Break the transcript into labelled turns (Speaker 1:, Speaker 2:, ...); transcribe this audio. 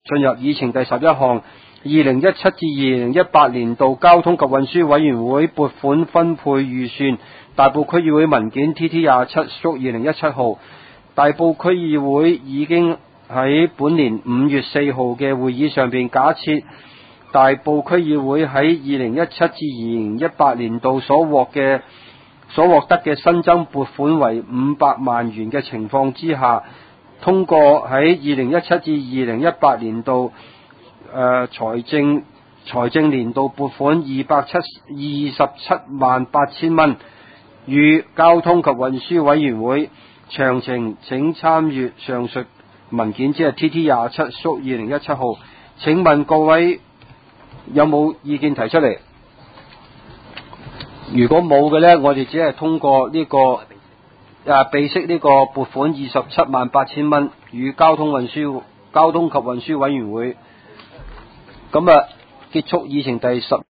Speaker 1: 進入議程第11項2017至2018年度交通及運輸委員會撥款分配預算大埔區議會文件 TT27/2017 號。大埔區議會已經喺本年5月4號嘅會議上邊假設大埔區議會喺2017至2018年度所獲得嘅新增撥款為500萬元嘅情況之下，通過喺2017至2018年度財政年度撥款278,000蚊與交通及運輸委員會。詳情請參閱上述文件，即係 TT27/2017 號。請問各位有冇意見提出嚟？如果冇嘅呢，我哋只係通過呢個備悉呢個撥款278,000蚊與交通及運輸委員會。咁結束議程第10。